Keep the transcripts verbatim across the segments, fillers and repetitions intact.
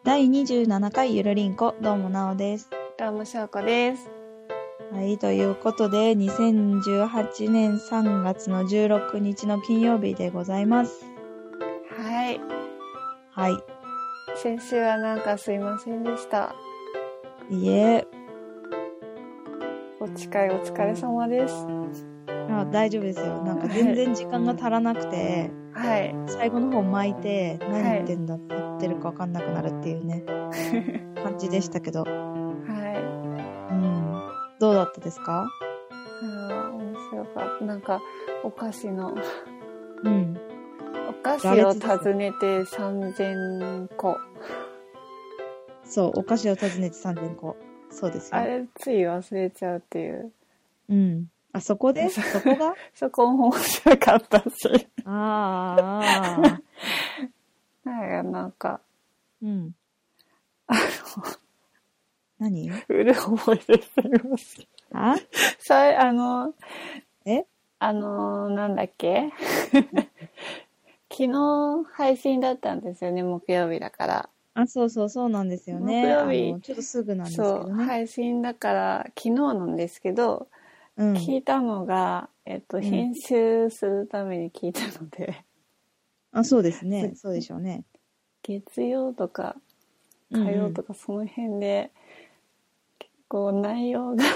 だいにじゅうななかいゆるりんこ、どうもなおです。 どうもしょうこです。 はい、ということで、にせんじゅうはちねんさんがつのじゅうろくにちの金曜日でございます。 はい。 はい。 先週はなんかすいませんでした。 いえ。 お誓いお疲れ様です。 あ、大丈夫ですよ。なんか全然時間が足らなくて、 はい。 最後の方巻いて、何言ってんだって言ってるか分かんなくなるっていうね、感じでしたけど。 はい。 うん。どうだったですか？ ああ、面白かった。なんか、お菓子の、 うん。 お菓子を訪ねてさんぜんこ。 そう、お菓子を訪ねてさんぜんこ。そうですよ。 あれ、つい忘れちゃうっていう。 うん。あ、そこでそこがそこも面白かったし。 ああ。なんか、 うん。 あの、 何？ うる覚えですいません。 あさい、あの、 えあの、なんだっけ昨日配信だったんですよね、木曜日だから。 あ、そうそうそうなんですよね。 木曜日、 あの、ちょっとすぐなんですけどね。 そう、配信だから、昨日なんですけど、うん、聞いたのが、えっと、編集するために聞いたので。 うん、あ、そうですね。そうでしょうね。 月曜とか、火曜とかその辺で、結構内容が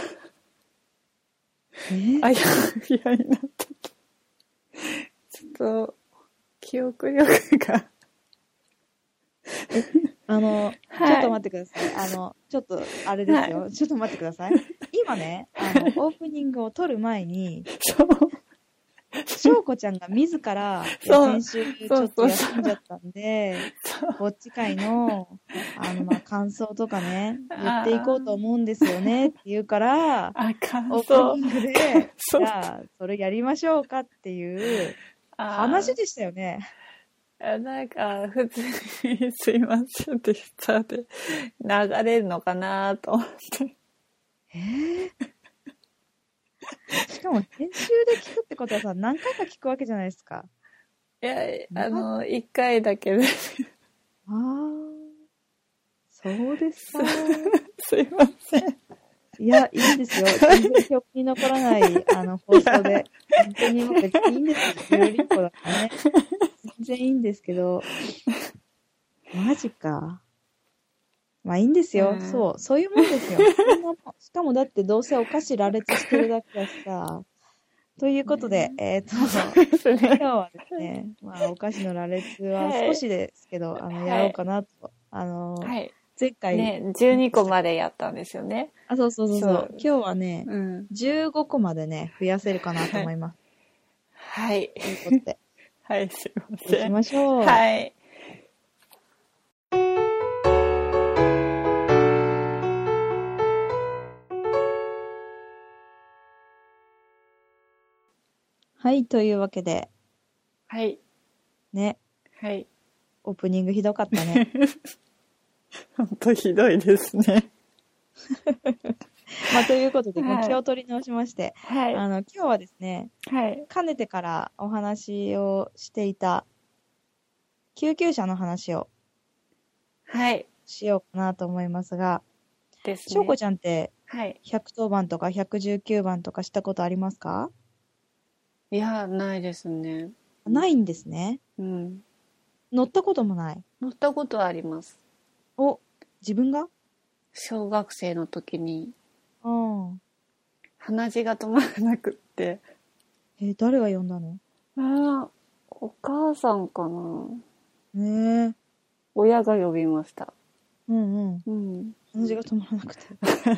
えあやふやになってて、ちょっと、記憶力があの、はい、ちょっと待ってください。あの、ちょっと、あれですよ。はい、ちょっと待ってください。今ね、あの、オープニングを撮る前に、しょうこちゃんが自ら、先週ちょっと休んじゃったんで、ぼっち会の、あの、まあ、感想とかね、言っていこうと思うんですよねって言うから、 あ、感想オープニングで、じゃあ、それやりましょうかっていう話でしたよね。 なんか、普通にすいませんでしたで、流れるのかなと思って。 えー、しかも、編集で聞くってことはさ、何回か聞くわけじゃないですか。 いや、あの、一回だけです。 ああ、そうですか。 すいません。 いや、いいんですよ。全然記憶に残らない、あの、放送で。本当にもう別にいいんですよ。ゆるりんこだからね。全然いいんですけど。マジか。まあいいんですよ。そう。そういうもんですよ。そんなもん。しかもだってどうせお菓子羅列してるだけだしさ。ということで、えっと、今日はですね、まあお菓子の羅列は少しですけど、はい、あの、やろうかなと。あの、はい、前回。 ね、じゅうにこまでやったんですよね。 あ、そうそうそうそう。今日はね、うん、じゅうごこまでね、増やせるかなと思います。 はい。 ということで。 はい、すいません。 行きましょう。 はい。 はい、というわけで。 はい。 ね。 はい。 オープニングひどかったね。 ほんとひどいですね。 まあ、ということで、はい、気を取り直しまして、 はい、 あの、今日はですね、 はい、 かねてからお話をしていた、救急車の話を、 はい、 しようかなと思いますが、 ですね。 しょうこちゃんって、 はい、 ひゃくとおばんとかひゃくじゅうきゅうばんとかしたことありますか？ いや、ないですね。 ないんですね。 うん。 乗ったこともない。 乗ったことはあります。 お、自分が？ 小学生の時に。 うん。 鼻血が止まらなくって。 えー、誰が呼んだの？ ああ、お母さんかな。 ねえ。 親が呼びました。 うんうん。 うん。 鼻血が止まらなくて。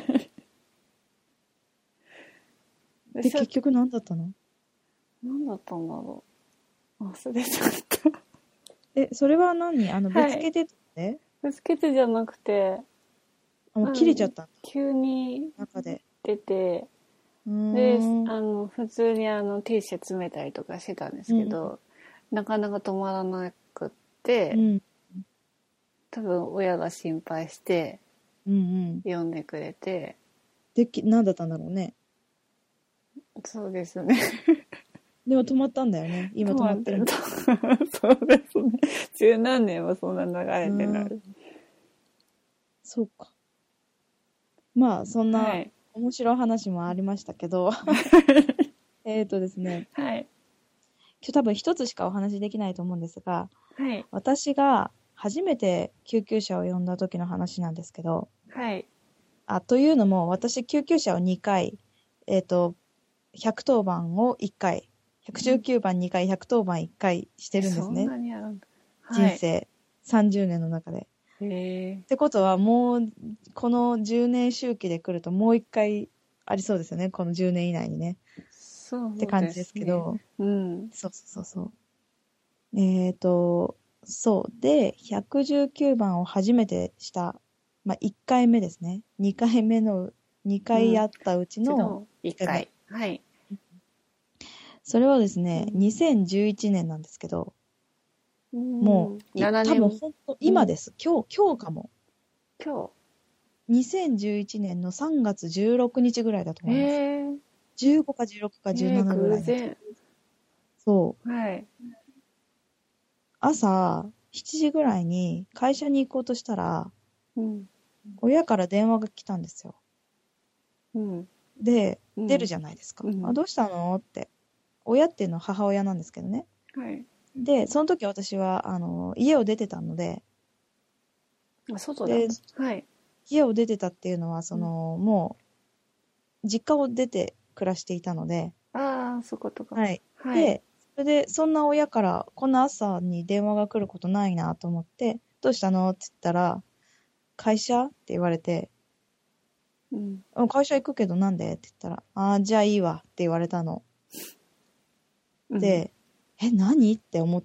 で、結局何だったの？ 何だったんだろう。忘れちゃった。 え、それは何？あの、ぶつけてって、はい、 ぶつけてじゃなくて、 あ、もう切れちゃったんだ。 急に中で出て、で、あの、普通にあの、ティッシュ詰めたりとかしてたんですけど、うん、なかなか止まらなくって、うん、多分親が心配して、 うんうん、 呼んでくれて。 で、何だったんだろうね。 そうですね。 でも止まったんだよね。今止まってる。 そうですね。十何年はそんな流れてない。 そうか。まあ、そんは。 ない面白い話もありましたけど、えっとですね、 はい。 今日多分一つしかお話できないと思うんですが、 はい。 私が初めて救急車を呼んだ時の話なんですけど、 はい。 あ、というのも、私救急車をにかい、えっと、ひゃくとおばんをいっかい、ひゃくじゅうきゅうばんにかい、ひゃくとおばんいっかいしてるんですね。 そんなにあるんだ。はい。 人生さんじゅうねんの中で。 へえ。 ってことは、もう、このじゅうねん周期で来ると、もういっかいありそうですよね。このじゅうねん以内にね。 そうって感じですですね。 けど、 うん。 そうそうそうそう。えっと、そう。で、ひゃくじゅうきゅうばんを初めてした、まあ、いっかいめですね。にかいめの、にかいやったうちの一度いっかいめ。 一回。はい。 それはですうね、 ん。 にせんじゅういちねんなんですけど、もうん。 う、い 7 多分年。 本当、 うん。 今です。今日、今日かも。 今にせんじゅういちねんのさんがつじゅうろくにちぐらいだと日。へ思います。 え。 じゅうごかじゅうろくかへえ、 じゅうななぐらいの時。 偶然。 そう。 はい。 朝しちじぐらいに会社に行こうとしたら、 うん。 親から電話が来たんですよ。 うん。 で、 うん。 出るじゃないですか。あ、 うん。 どうしたのって。親っていうのは母親なんですけどね。 はい。 で、その時私は、あの、家を出てたので、 あ、外だっで、 た。はい。 家を出てたっていうのは、そうん。 の、もう、実家を出て暮らしていたので、 ああ、そういうことか。 はい。 はい。 で、それで、そんな親から、こんな朝に電話が来ることないなと思って、どうしたのって言ったら、会社って言われて、 うん。 うん会社行くけどなんでって言ったら、ああ、じゃあいいわって言われたの。 うん。 で、え、何って思って、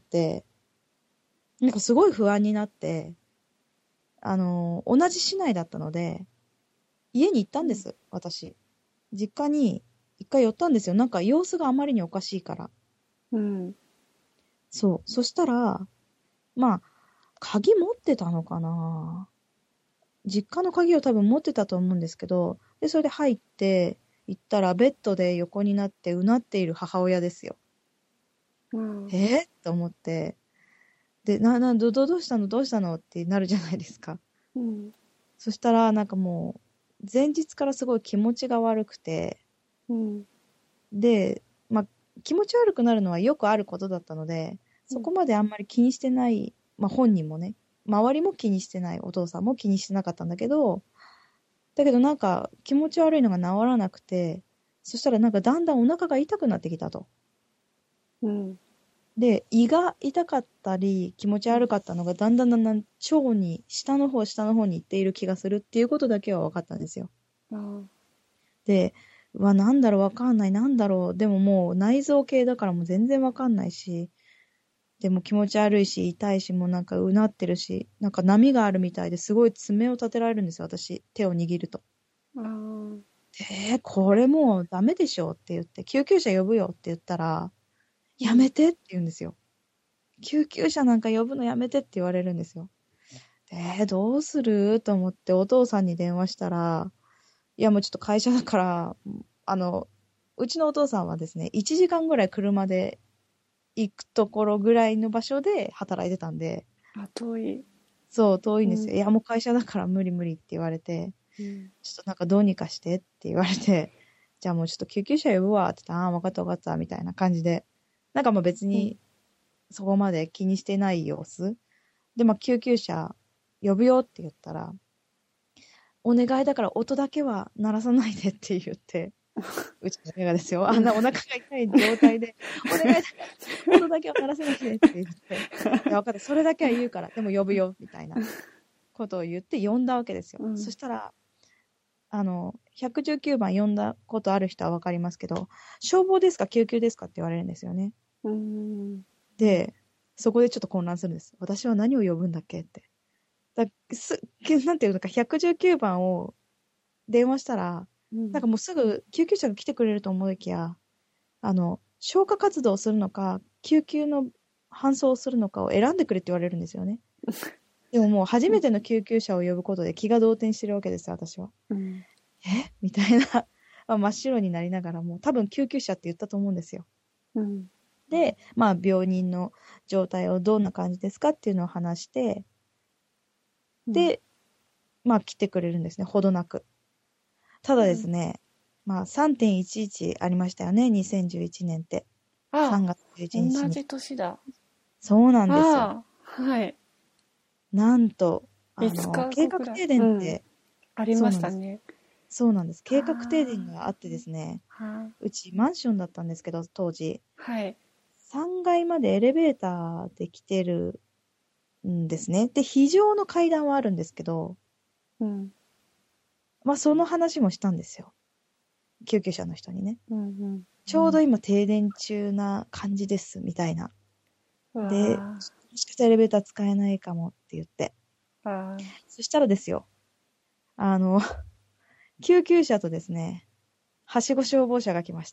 なんかすごい不安になって、あの、同じ市内だったので、家に行ったんです、私。実家に一回寄ったんですよ。なんか様子があまりにおかしいから。 うん。 そう。そしたら、まあ、鍵持ってたのかな実家の鍵を多分持ってたと思うんですけど、で、それで入って、行ったらベッドで横になってうなっている母親ですよ。 うん。 えー、と思って、で、な、な、ど、どどうしたのどうしたのってなるじゃないですか。 うん。 そしたら、なんかもう、前日からすごい気持ちが悪くて、 うん。 で、まあ、気持ち悪くなるのはよくあることだったので、そこまであんまり気にしてない、まあ本人もね、周りも気にしてない、お父さんも気にしてなかったんだけど、だけどなんか気持ち悪いのが治らなくて、そしたらなんかだんだんお腹が痛くなってきたと。 うん。 で、胃が痛かったり、気持ち悪かったのがだんだんだんだん腸に、下の方、下の方に行っている気がするっていうことだけは分かったんですよ。 ああ。 で、うわ、なんだろう、わかんない、なんだろう。でももう内臓系だからもう全然わかんないし、でも気持ち悪いし、痛いし、もうなんかうなってるし、なんか波があるみたいですごい爪を立てられるんですよ、私。手を握ると。 ああ。 えー、これもうダメでしょって言って、救急車呼ぶよって言ったら、 うん。 やめてって言うんですよ。救急車なんか呼ぶのやめてって言われるんですよ。えー、どうすると思ってお父さんに電話したら、いやもうちょっと会社だから、あの、うちのお父さんはですね、いちじかんぐらい車で行くところぐらいの場所で働いてたんで、 あ、遠い。 そう、遠いんですよ。いうん。 やもう会社だから無理無理って言われて、 うん。 ちょっとなんかどうにかしてって言われて、じゃあもうちょっと救急車呼ぶわって言ったら、ああ、分かった分かったみたいな感じで、なんかもう別うん。 にそこまで気にしてない様子。で、まあ救急車呼ぶよって言ったら、お願いだから音だけは鳴らさないでって言って、うちの親がですよ、あんなお腹が痛い状態で、お願いだから音だけは鳴らさないでって言って、いや、分かった、それだけは言うから、でも呼ぶよ、みたいなことを言って呼んだわけですよ。 うん。 そしたら、あの、ひゃくじゅうきゅうばん呼んだことある人は分かりますけど、消防ですか救急ですかって言われるんですよね。 うん。 で、そこでちょっと混乱するんです。私は何を呼ぶんだっけって。だすなんていうのか、ひゃくじゅうきゅうばんを電話したら、 うん。 なんかもうすぐ救急車が来てくれると思いきや、あの、消火活動をするのか、救急の搬送をするのかを選んでくれって言われるんですよね。でももう初めての救急車を呼ぶことで気が動転してるわけですよ、私は。 うん。 えみたいな、まあ真っ白になりながらも、多分救急車って言ったと思うんですよ。 うん。 で、まあ病人の状態をどんな感じですかっていうのを話して、 うん。 で、 まあ来てくれるんですね、ほどなく。ただですね、うん、まあ さんてんいちいち ありましたよね、にせんじゅういちねんって。 ああ、 さんがつじゅういちにちに。 同じ年だ。 そうなんですよ。ああ、はい。 なんと、あの、 計画停電って、 うん、ありましたね。 そうなんです。計画停電があってですね、うちマンションだったんですけど、当時。 はい。 さんがいまでエレベーターで来てるんですね。で、非常の階段はあるんですけど、 うん。 まあ、その話もしたんですよ。救急車の人にね。 うんうん、 ちょうど今停電中な感じです、みたいな。で、もしかしたらエレベーター使えないかもって言って。 あそしたらですよ、あの、救急車とですね、はしご消防車が来ました。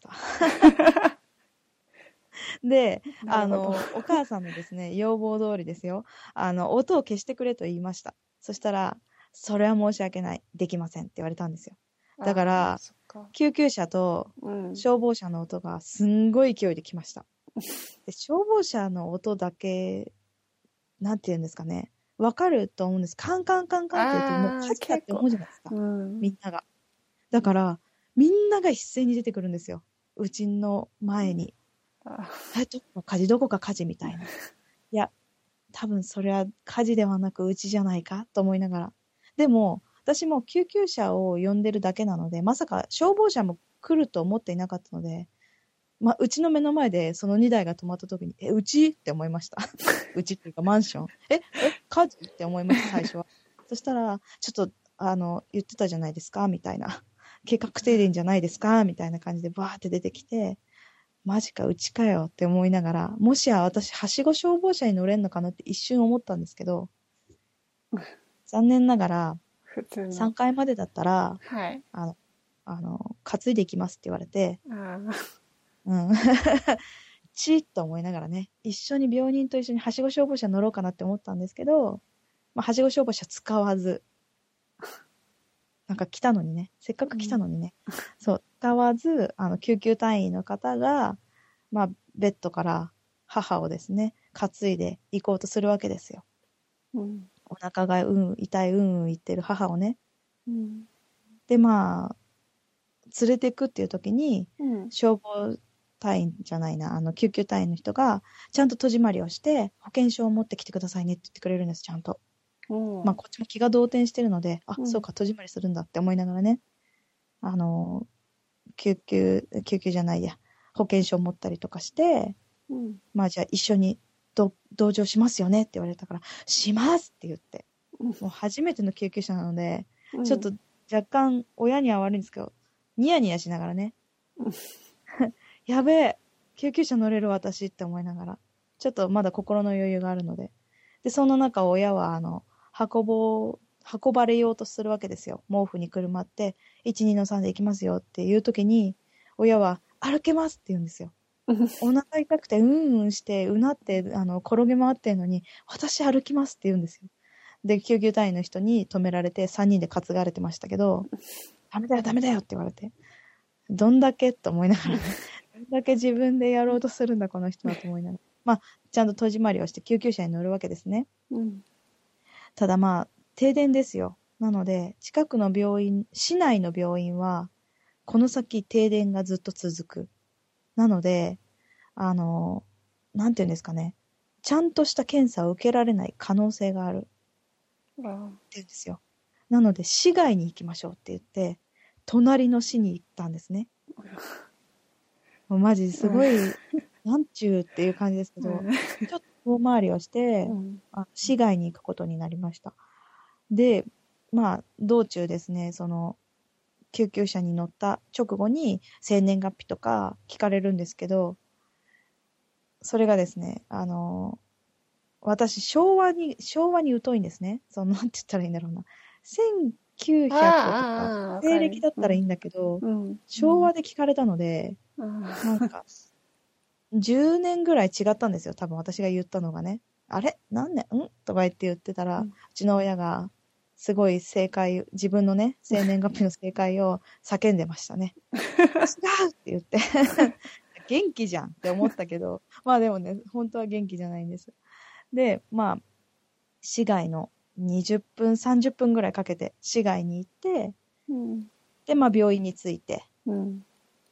で、あの、お母さんのですね、要望通りですよ。あの、音を消してくれと言いました。そしたら、それは申し訳ない。できませんって言われたんですよ。だから、救急車と消防車の音がすんごい勢いで来ました。で、消防車の音だけ、なんて言うんですかね。わかると思うんです。カンカンカンカンって言うと、もう火事だって思うじゃないですか。みんなが。だから、みんなが一斉に出てくるんですよ。うちの前に。え、どこか火事、どこか火事みたいな。いや、多分それは火事ではなくうちじゃないかと思いながら。でも、私も救急車を呼んでるだけなので、まさか消防車も来ると思っていなかったので、まあ、うちの目の前でそのにだいが止まった時に、え、うちって思いました。うちっていうかマンション。え、え、火事って思いました、最初は。そしたら、ちょっと、あの、言ってたじゃないですか、みたいな。計画停電じゃないですか、みたいな感じでバーって出てきて、マジか、うちかよって思いながら、もしや私、はしご消防車に乗れんのかなって一瞬思ったんですけど、残念ながら、さんがいまでだったら、 はい、 あの、あの、担いでいきますって言われて、 あうん。チーッと思いながらね、一緒に病人と一緒にはしご消防車乗ろうかなって思ったんですけど、まあ、はしご消防車使わず、なんか来たのにね、せっかく来たのにね、うん、そう、使わず、あの、救急隊員の方が、まあ、ベッドから母をですね、担いで行こうとするわけですよ。うん、お腹がうん、痛い、うんうん言ってる母をね。うん、で、まあ、連れて行くっていう時に、うん、消防隊員じゃないな、あの、救急隊員の人が、ちゃんと戸締まりをして、保険証を持ってきてくださいねって言ってくれるんです、ちゃんと。まあ、こっちも気が動転してるので、あ、うん、そうか、戸締まりするんだって思いながらね、あの、救急、救急じゃないや、保険証を持ったりとかして、うん、まあ、じゃあ一緒にど同乗しますよねって言われたから、しますって言って、うん、もう初めての救急車なので、うん、ちょっと若干親には悪いんですけど、ニヤニヤしながらね、うん、やべえ、救急車乗れる私って思いながら、ちょっとまだ心の余裕があるので、で、その中親は、あの、運ぼう、運ばれようとするわけですよ。毛布にくるまって、いち、にのさんで行きますよっていう時に、親は、歩けますって言うんですよ。お腹痛くて、うんうんして、うなって、あの、転げ回ってんのに、私歩きますって言うんですよ。で、救急隊員の人に止められて、さんにんで担がれてましたけど、ダメだよ、ダメだよって言われて、どんだけと思いながら、ね、どんだけ自分でやろうとするんだ、この人はと思いながら。まあ、ちゃんと戸締まりをして救急車に乗るわけですね。うんただまあ、停電ですよ。なので、近くの病院、市内の病院は、この先停電がずっと続く。なので、あの、なんていうんですかね。ちゃんとした検査を受けられない可能性がある。って言うんですよ。なので、市外に行きましょうって言って、隣の市に行ったんですね。もうマジすごい、なんちゅうっていう感じですけど、ちょっと遠回りをして、うん、あ市外に行くことになりました。で、まあ、道中ですね、その、救急車に乗った直後に生年月日とか聞かれるんですけど、それがですね、あの、私、昭和に、昭和に疎いんですね。その、なんて言ったらいいんだろうな。せんきゅうひゃくとか、西暦だったらいいんだけど、うんうん、昭和で聞かれたので、うん、なんか、じゅうねんぐらい違ったんですよ。多分私が言ったのがね。あれ何年んとか言って言ってたら、うん、うちの親が、すごい正解、自分のね、生年月日の正解を叫んでましたね。違うって言って。元気じゃんって思ったけど、まあでもね、本当は元気じゃないんです。で、まあ、市外のにじゅっぷん、さんじゅっぷんぐらいかけて市外に行って、 うん、 で、まあ病院に着いて、 うん、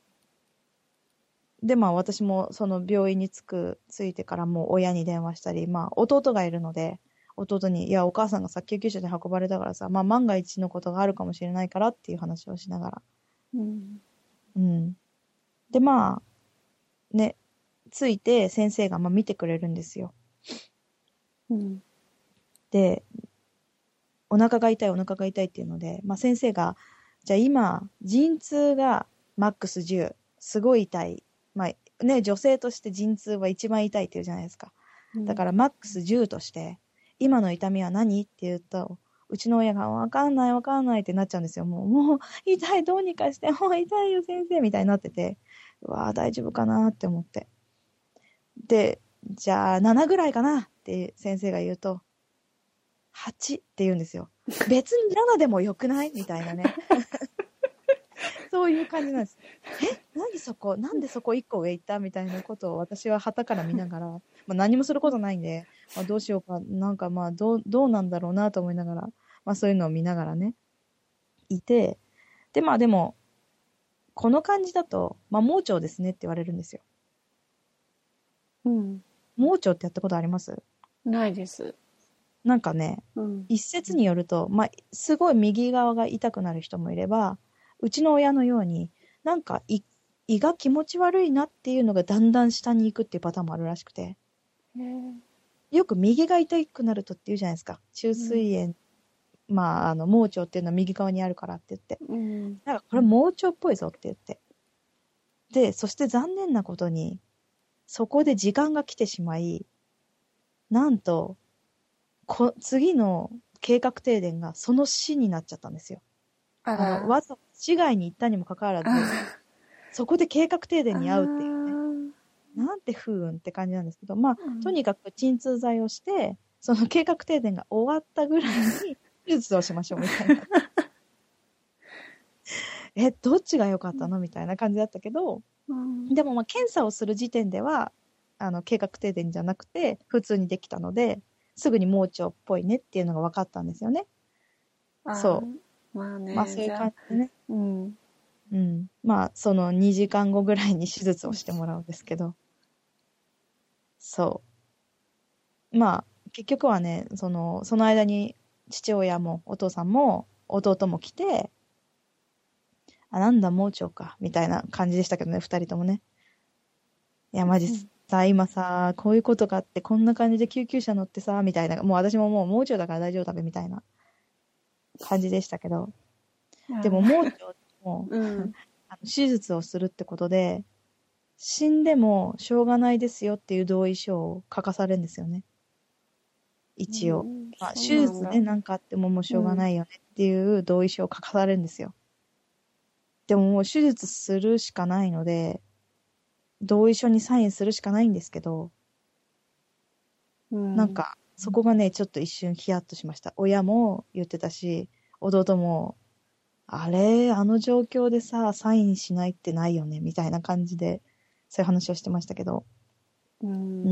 で、まあ私もその病院に着く、着いてからもう親に電話したり、まあ弟がいるので、弟に、いや、お母さんがさ、救急車で運ばれたからさ、まあ万が一のことがあるかもしれないからっていう話をしながら。 うん。 うん。で、まあ、ね、着いて先生がまあ見てくれるんですよ。 うん。 で、お腹が痛い、お腹が痛いっていうので、まあ先生が、じゃあ今、陣痛がマックスじゅう、すごい痛い。まあね、女性として陣痛は一番痛いって言うじゃないですか。だからマックスじゅうとして、今の痛みは何って言うと、うちの親がわかんないわかんないってなっちゃうんですよ。もう、もう痛い、どうにかして、もう痛いよ先生みたいになってて、うわぁ大丈夫かなって思って。で、じゃあななぐらいかなって先生が言うと、はちって言うんですよ。別にななでもよくないみたいなね。そういう感じなんです。え何そこなんでそこいっこ上行ったみたいなことを私は旗から見ながら、まあ、何もすることないんで、まあ、どうしようか、なんかまあどう、どうなんだろうなと思いながら、まあそういうのを見ながらね、いて、でまあでも、この感じだと、まあ盲腸ですねって言われるんですよ。 うん。 盲腸ってやったことあります？ ないです。 なんかね、 うん。 一説によると、まあ、すごい右側が痛くなる人もいれば、うちの親のように、なんか胃、胃が気持ち悪いなっていうのがだんだん下に行くっていうパターンもあるらしくて、 へえ。 よく右が痛くなるとって言うじゃないですか。中水炎、まあ、あの、盲腸っていうのは右側にあるからって言って。 うん。 なんかこれ盲腸っぽいぞって言って。で、そして残念なことに、そこで時間が来てしまい、なんと、こ次の計画停電がその市になっちゃったんですよ。 ああの、 ら。 わざ市外に行ったにもかかわらず、そこで計画停電に遭うっていうね。なんて不運って感じなんですけど、まあ、 うん、 とにかく鎮痛剤をして、その計画停電が終わったぐらいに手術をしましょうみたいな。え、どっちが良かったのみたいな感じだったけど、 うん、 でもまあ検査をする時点では、あの、計画停電じゃなくて、普通にできたので、すぐに盲腸っぽいねっていうのが分かったんですよね。そう。 まあね。 まあそういう感じでね。 うん。 うん。まあ、そのにじかんごぐらいに手術をしてもらうんですけど。そう。まあ、結局はね、その、その間に父親もお父さんも弟も来て、あ、なんだ、盲腸か、みたいな感じでしたけどね、二人ともね。いや、マジさ、今さ、こういうことがあって、こんな感じで救急車乗ってさ、みたいな、もう私ももう盲腸だから大丈夫だべ、みたいな感じでしたけど。でも、盲腸も、 うん、 あの手術をするってことで、死んでもしょうがないですよっていう同意書を書かされるんですよね。一応。 うん、 まあ、手術ね、なんかあってももうしょうがないよねっていう同意書を書かされるんですよ。でももう手術するしかないので、同意書にサインするしかないんですけど、 うん、 なんか、そこがね、ちょっと一瞬ヒヤッとしました。親も言ってたし、弟も、あれ、あの状況でさ、サインしないってないよね、みたいな感じで、そういう話をしてましたけど、 うん、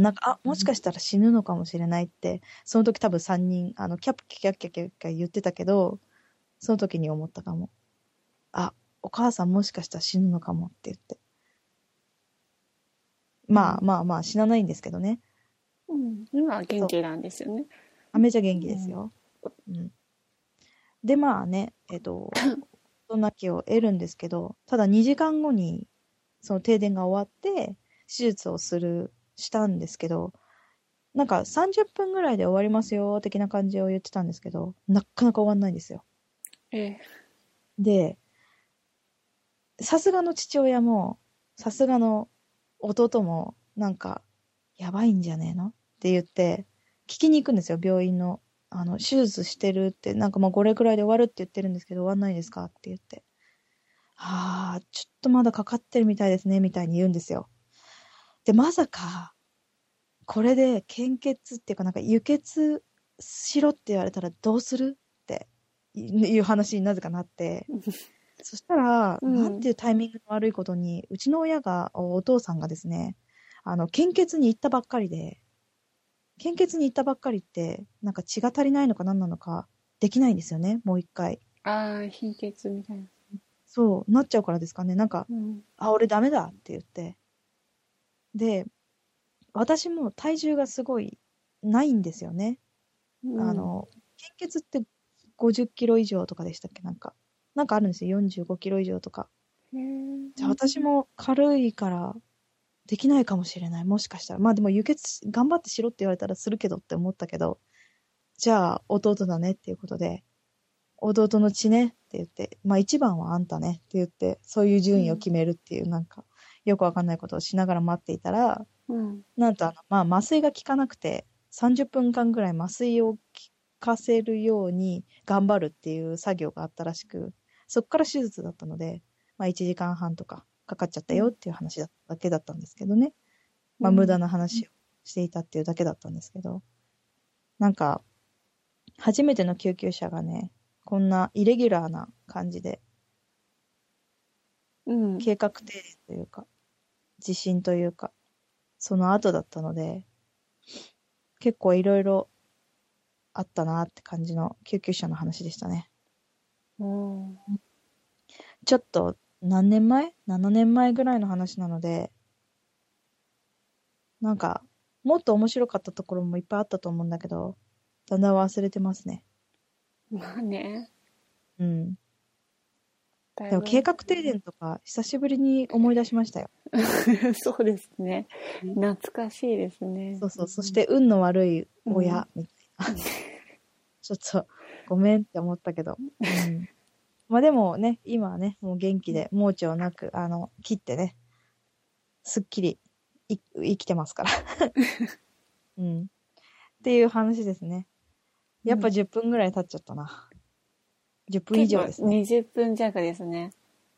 なんか、あ、もしかしたら死ぬのかもしれないって、その時多分さんにん、あの、キャッキャッキャッキャッキャ言ってたけど、その時に思ったかも。あ、お母さんもしかしたら死ぬのかもって言って。まあまあまあ死なないんですけどね。 うん、今は元気なんですよね。 あめちゃ元気ですよ。うん。で、まあね、えっと、そんな気を得るんですけど、ただにじかんごに、その停電が終わって、手術をする、したんですけど、なんかさんじゅっぷんぐらいで終わりますよ、的な感じを言ってたんですけど、なかなか終わんないんですよ。 ええ。 で、さすがの父親も、さすがの弟も、なんか、やばいんじゃねえのって言って、聞きに行くんですよ、病院の。あの、手術してるって、なんかもうこれくらいで終わるって言ってるんですけど、終わんないですかって言って。ああ、ちょっとまだかかってるみたいですね、みたいに言うんですよ。で、まさか、これで献血っていうかなんか輸血しろって言われたらどうするっていう話になぜかなって、そしたら、 うん、 なんていうタイミングの悪いことに、うちの親が、お父さんがですね、あの、献血に行ったばっかりで、 献血に行ったばっかりって、なんか血が足りないのか何なのか、できないんですよね、もう一回。 ああ、貧血みたいな。 そう、なっちゃうからですかね。なんか、 うん、 あ、俺ダメだって言って。で、私も体重がすごいないんですよね。うん、あの、献血ってごじゅっキロ以上とかでしたっけなんか。なんかあるんですよ。よんじゅうごキロ以上とか。じゃあ私も軽いからできないかもしれない。もしかしたら。まあでも輸血頑張ってしろって言われたらするけどって思ったけど、じゃあ弟だねっていうことで、弟の血ねって言って、まあ一番はあんたねって言って、そういう順位を決めるっていう、うん、なんか、よくわかんないことをしながら待っていたら、うん、なんとあの、まあ麻酔が効かなくて、さんじゅっぷんかんぐらい麻酔を効かせるように頑張るっていう作業があったらしく、そこから手術だったので、まあいちじかんはんとかかかっちゃったよっていう話だだけだったんですけどね。まあ無駄な話をしていたっていうだけだったんですけど、なんか、初めての救急車がね、こんなイレギュラーな感じで、うん、計画停電というか、地震というか、その後だったので、結構いろいろあったなって感じの救急車の話でしたね。うん、ちょっと何年前 ?なな 年前ぐらいの話なので、なんか、もっと面白かったところもいっぱいあったと思うんだけど、だんだん忘れてますね。 まあね。 うん。でも計画停電とか久しぶりに思い出しましたよ。 そうですね。懐かしいですね。 そうそう。そして運の悪い親みたいな。うん、ちょっとごめんって思ったけど。うん、まあでもね、今はね、もう元気で盲腸なく、あの、切ってね、すっきりい生きてますから。うん。っていう話ですね。やっぱじゅっぷんぐらい経っちゃったな。じゅっぷん以上ですね。 にじゅっぷん弱ですね。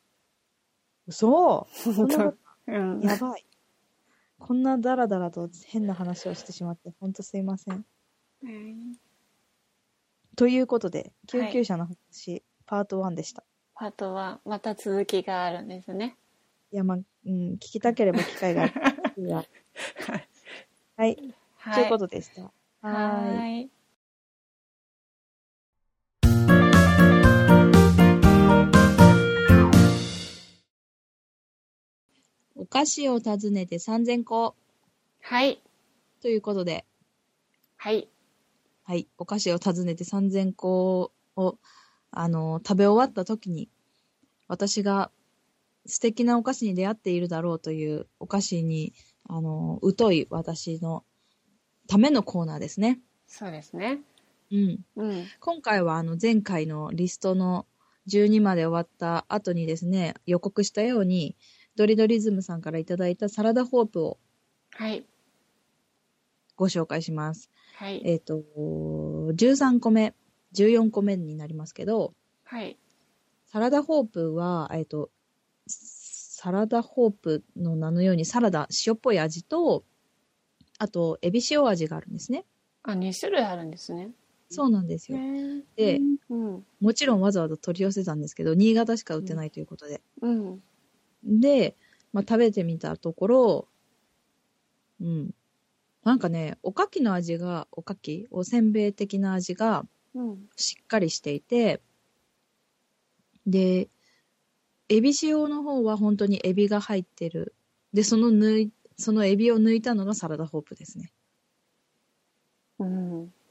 嘘そんなこと、 うん、 やばい。こんなダラダラと変な話をしてしまって、ほんとすいません。うん、ということで、救急車の話、はい、パートワンでした。 パートワン、また続きがあるんですね。 いや、まあ、うん、聞きたければ機会がある。はい。はい。はい。ということでした。 はい。はいお菓子を訪ねてさんぜんこ。 はい。 ということで。 はい。 はい。お菓子を訪ねてさんぜんこを、あの、食べ終わった時に、私が素敵なお菓子に出会っているだろうというお菓子に、あの、疎い私のためのコーナーですね。 そうですね。 うん。うん、今回はあの前回のリストのじゅうにまで終わった後にですね、予告したように、ドリドリズムさんからいただいたサラダホープをご紹介します。はい。えっと、じゅうさんこめ、じゅうよんこめになりますけど、はい。サラダホープは、えっと、サラダホープの名のようにサラダ、塩っぽい味と、あと、エビ塩味があるんですね。 あ、に種類あるんですね。 そうなんですよ。で、うん、もちろんわざわざ取り寄せたんですけど、新潟しか売ってないということで。うんうん、で、まあ、食べてみたところ、うん。なんかね、おかきの味が、おかきおせんべい的な味が、しっかりしていて、うん、で、エビ塩の方は本当にエビが入ってる。で、その抜い、そのエビを抜いたのがサラダホープですね。うん。う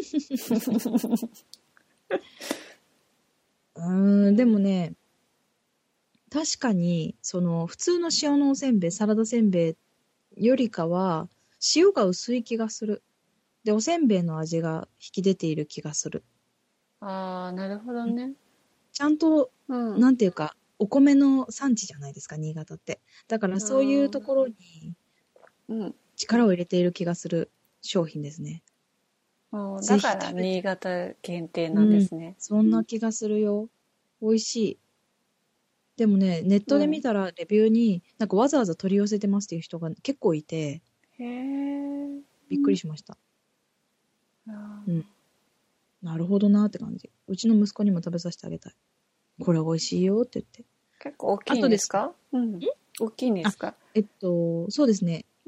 ーん、でもね、確かに、その、普通の塩のおせんべい、サラダせんべいよりかは、塩が薄い気がする。で、おせんべいの味が引き出ている気がする。 ああ、なるほどね。 ちゃんと、うん、なんていうか、お米の産地じゃないですか、新潟って。だからそういうところに、力を入れている気がする商品ですね。 あ、だから新潟限定なんですね、 うん。そんな気がするよ。美味しい。でもね、ネットで見たらレビューに、うん、なんかわざわざ取り寄せてますっていう人が結構いて、へー、びっくりしました。うん。なるほどなって感じ。うちの息子にも食べさせてあげたい。これ美味しいよって言って。 結構大きいんですか？うん。大きいんですか？ えっと、そうですね。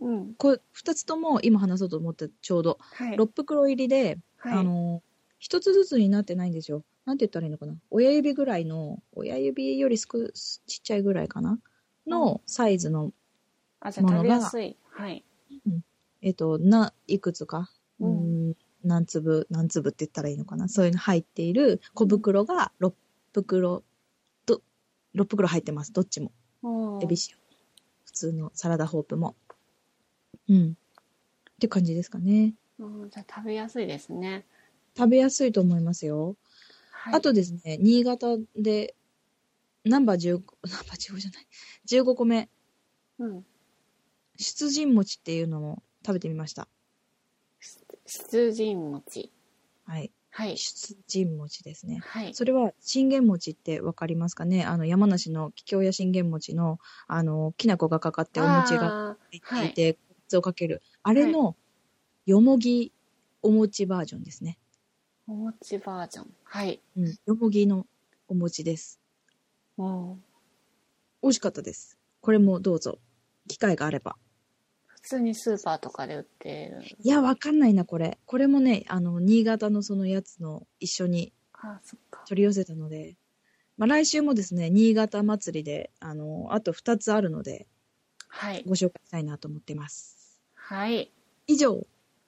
うん、 これふたつとも今話そうと思ってちょうど、はい、ろく袋入りで、はい、あのひとつずつになってないんですよ。なんて言ったらいいのかな、親指ぐらいの、親指より少しちっちゃいぐらいかなのサイズのものが、 あ、じゃあ食べやすい。はい。 うん、えっと、な、いくつか、うん、ん何粒、何粒って言ったらいいのかな、そういうの入っている小袋がろく袋、と、ろく袋入ってます。どっちも。エビ塩。普通のサラダホープも。うん。って感じですかね。 うん、じゃあ食べやすいですね。 食べやすいと思いますよ。はい、あとですね、新潟で、ナンバーじゅうご、ナンバーじゅうごじゃない、じゅうごこめ。うん。出陣餅っていうのも食べてみました。 出陣餅。 はい。 はい。 出陣餅ですね。 はい。 それは、信玄餅ってわかりますかね？あの、山梨の桔梗屋信玄餅の、あの、きな粉がかかってお餅が入っていて、コツをかける。あれの、よもぎお餅バージョンですね。 お餅バージョン。はい。 うん。よもぎのお餅です。 うん。 美味しかったです。これもどうぞ。機会があれば。 普通にスーパーとかで売ってる。 いや、わかんないな、これ。これもね、あの、新潟のそのやつの一緒に取り寄せたので、まあ、来週もですね、新潟祭りで、あの、あとふたつあるので、 はい。 ご紹介したいなと思ってます。 はい。 以上。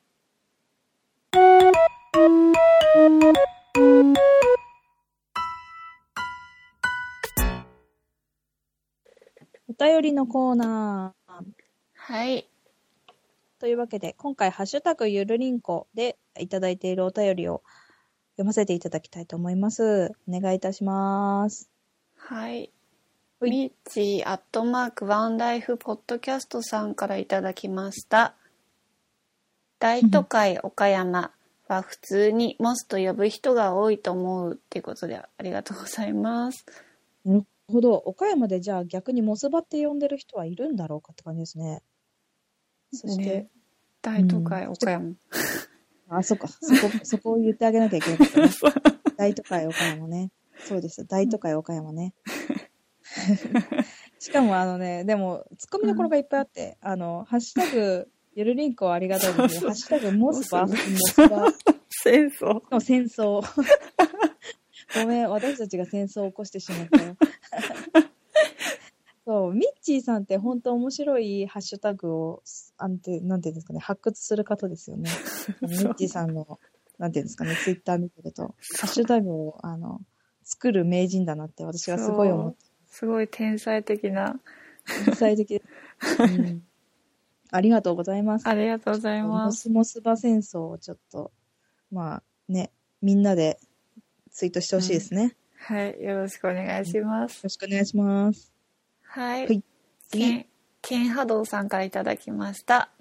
お便りのコーナー。 はい。 というわけで、今回、ハッシュタグゆるりんこでいただいているお便りを読ませていただきたいと思います。お願いいたします。 はい。ミッチーアットマークワンライフポッドキャストさんからいただきました。大都会岡山は普通にモスと呼ぶ人が多いと思うっていうことでありがとうございます。 なるほど。岡山でじゃあ逆にモスバって呼んでる人はいるんだろうかって感じですね。そして、ね、 大都会岡山。うん、 あ、そっか。そこ、そこを言ってあげなきゃいけなかったね。大都会岡山ね。そうです。大都会岡山ね。しかもあのね、でも、ツッコミどころがいっぱいあって、うん、あの、ハッシュタグ、ゆるりんこありがたいですけど、ハッシュタグ、モスバ、モスバ。 戦争。 戦争。ごめん、私たちが戦争を起こしてしまったよ。そう、ミッチーさんって本当面白いハッシュタグを、なんて、なんていうんですかね、発掘する方ですよね。ミッチーさんの、なんていうんですかね、ツイッター見てると、ハッシュタグを、あの、作る名人だなって私はすごい思って。 すごい天才的な。 天才的、うん。ありがとうございます。 ありがとうございます。 モスモスバ戦争をちょっと、まあね、みんなでツイートしてほしいですね、 うん。はい、よろしくお願いします。 よろしくお願いします。 はい。はい、ケン、ケンハドウさんからいただきました。はい、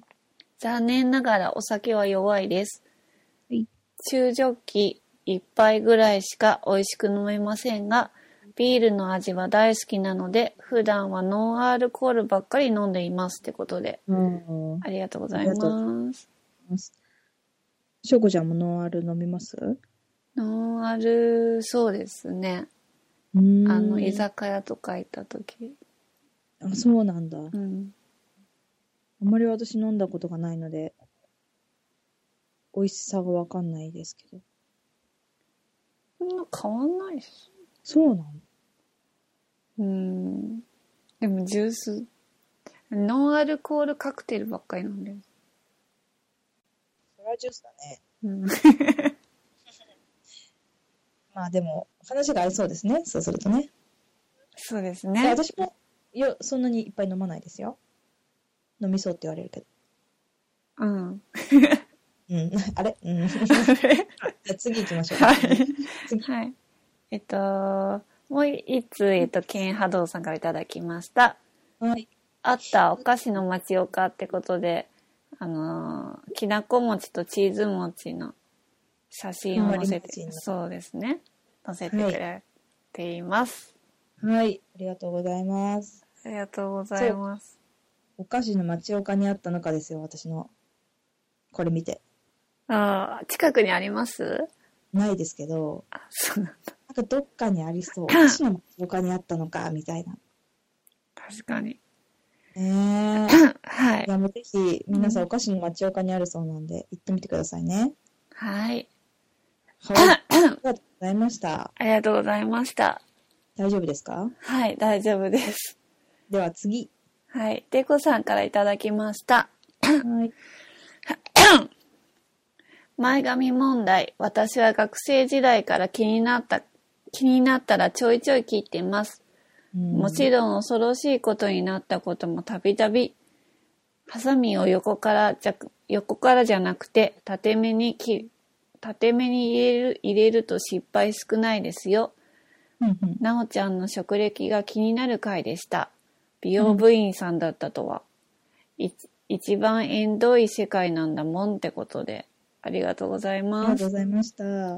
残念ながらお酒は弱いです。はい、中ジョッキ一杯ぐらいしか美味しく飲めませんが、ビールの味は大好きなので、普段はノンアルコールばっかり飲んでいますってことで。うん、ありがとうございます。 しょうこちゃんもノンアル飲みます？ ノンアル、そうですね。あの、居酒屋とか行った時。 あ、そうなんだ。 うん。 あんまり私飲んだことがないので、美味しさがわかんないですけど。 そんな変わんないです。 そうなの？ うん。でもジュース、ノンアルコールカクテルばっかり飲んでる。 それはジュースだね。 うん。 まあでも、話が合いそうですね。そうするとね。 そうですね。 私も、いや、そんなにいっぱい飲まないですよ。飲みそうって言われるけど。 うん。 うん。あれうん。じゃあ次行きましょう。 はい。次。はい。えっと、もう一つ、えっと、ケンハドウさんからいただきました。 はい。 あったお菓子の町岡ってことで、あのー、きなこ餅とチーズ餅の写真を載せて、そうですね。載せてくれています。 はい。はい。ありがとうございます。 ありがとうございます。 お菓子の町岡にあったのかですよ、私の。これ見て。 ああ、近くにあります？ ないですけど。 あ、そうなんだ。 なんかどっかにありそう。お菓子の町岡にあったのか、みたいな。 確かに。 ねはい。 いや、もうぜひ、皆さんお菓子の町岡にあるそうなんで、行ってみてくださいね。 はい。 はい。ありがとうございました。 ありがとうございました。 大丈夫ですか？ はい、大丈夫です。 では次。 はい、てこさんからいただきました。 はい。 前髪問題。私は学生時代から気になった、気になったらちょいちょい切っています。もちろん恐ろしいことになったこともたびたび、ハサミを横からじゃ、横からじゃなくて縦目に切る、縦目に入れる、入れると失敗少ないですよ。 うんうん、 なおちゃんの職歴が気になる回でした。美容部員さんだったとは。うん、一番縁遠い世界なんだもんってことで。ありがとうございます。 ありがとうございました。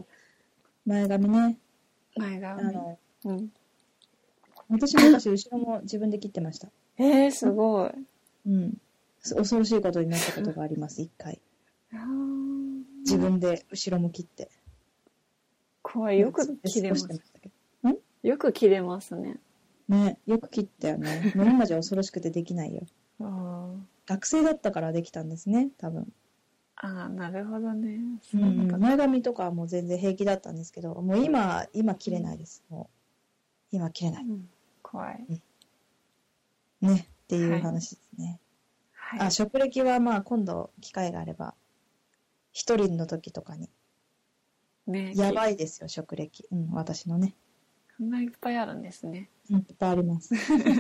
前髪ね。 前髪。あの、うん。 私も昔後ろも自分で切ってました。 えー、すごい。 うん。恐ろしいことになったことがあります、一回。自分で後ろも切って。 怖い。よく切れます。 ましたけど。ん？ よく切れますね。 ね、よく切ったよね。もう今じゃ恐ろしくてできないよ。 あ学生だったからできたんですね、多分。 ああ、なるほどね。 うん、前髪とかはもう全然平気だったんですけど、もう今、今切れないです。もう今切れない。うん、 怖い、 うん。ね、っていう話ですね。はいはい、あ、職歴はまあ今度機会があれば、一人の時とかに。ね。やばいですよ、職歴。うん、私のね。 そんないっぱいあるんですね。 うん、いっぱいあります。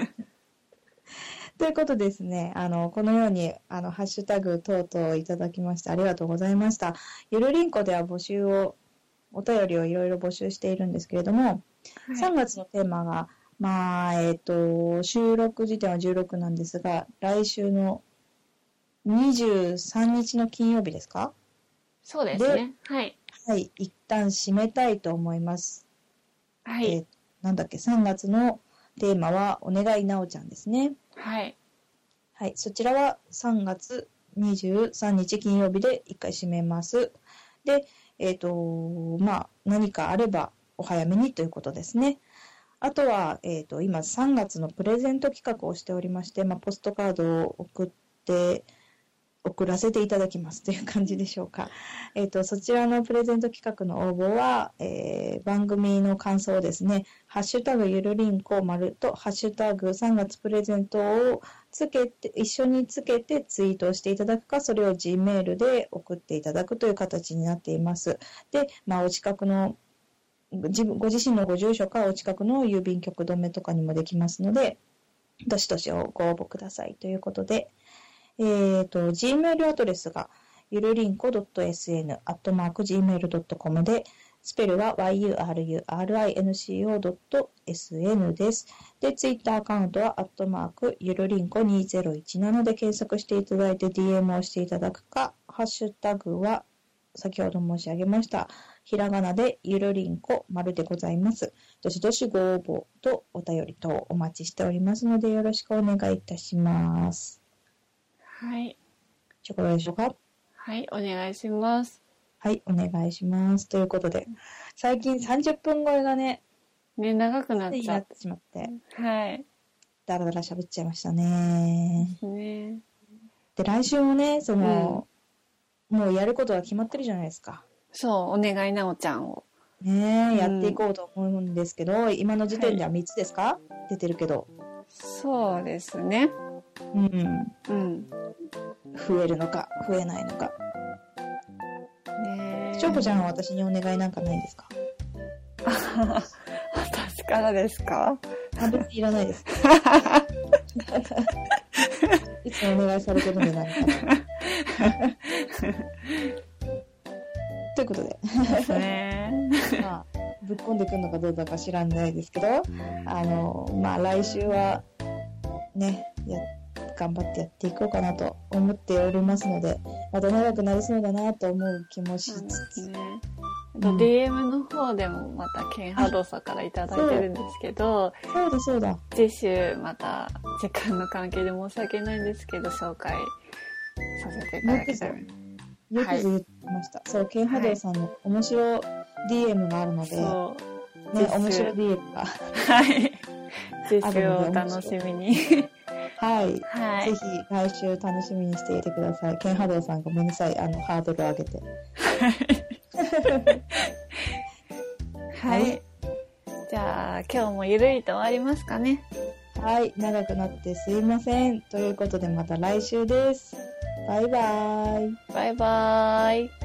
ということですね。あの、このように、あの、ハッシュタグ等々いただきましてありがとうございました。ゆるりんこでは募集を、お便りをいろいろ募集しているんですけれども、はい、さんがつのテーマが、まあ、えっと、収録時点はじゅうろくなんですが、来週のにじゅうさんにちの金曜日ですか？ そうですね。はい。 はい。一旦締めたいと思います。 はい。 えー、なんだっけ、さんがつのテーマは、お願いなおちゃんですね。 はい。 はい。そちらはさんがつにじゅうさんにち金曜日で一回締めます。で、えっと、まあ、何かあればお早めにということですね。あとは、えっと、今さんがつのプレゼント企画をしておりまして、まあ、ポストカードを送って、送らせていただきますという感じでしょうか。えっと、そちらのプレゼント企画の応募は、えー、番組の感想をですね、ハッシュタグゆるりんこ丸と、ハッシュタグさんがつプレゼントをつけて、一緒につけてツイートをしていただくか、それを Gmail で送っていただくという形になっています。で、まあ、お近くの、自分、ご自身のご住所かお近くの郵便局留めとかにもできますので、どしどしご応募くださいということで、えっと、Gmail アドレスが、ゆるりんこ .sn、アットマーク ジーメールドットコム で、スペルは ワイユーアールユーアールアイエヌシーオードットエスエヌ です。で、ツイッターアカウントは、アットマーク、ゆるりんこにせんじゅうななで検索していただいて ディーエム をしていただくか、ハッシュタグは、先ほど申し上げました、ひらがなでゆるりんこ丸でございます。どしどしご応募とお便り等お待ちしておりますので、よろしくお願いいたします。 はい。 ちょこでしょうか？ はい、お願いします。 はい、お願いします。ということで、最近さんじゅっぷん超えがね、 ね、長くなっちゃってしまって、 はい。 だらだら喋っちゃいましたね。 ね。 で、来週もね、その、うん、もうやることが決まってるじゃないですか。 そう、お願いなおちゃんを。 ねえ、やっていこうと思うんですけど、うん、今の時点ではみっつですか？はい、出てるけど。 そうですね。 うん。 うん。 増えるのか、増えないのか。 ねえ。 しょうこちゃんは私にお願いなんかないですか？ 私からですか？ あ、別にいらないです。いつもお願いされてるんで何か。ということで。 ですね。 まあ、ぶっこんでくるのかどうだか知らないですけど、あの、まあ来週は、ね、や頑張ってやっていこうかなと思っておりますので、また長くなりそうだなと思う気もしつつ、 ね、うん、ディーエム の方でもまたケンハドさんからいただいてるんですけど、 そうだそうだ、 次週また時間の関係で申し訳ないんですけど紹介させていただきたい。 よく言ってました、はい、そう、ケンハドさんの面白 ディーエム があるので、はい、ね、面白 ディーエム がはい、次週をお楽しみにはい。 はい。 ぜひ来週楽しみにしていてください。ケンハドーさんごめんなさい。あの、ハードル上げて。 はい。はい、じゃあ、今日もゆるりと終わりますかね。 はい。長くなってすいません。ということでまた来週です。バイバーイ。 バイバーイ。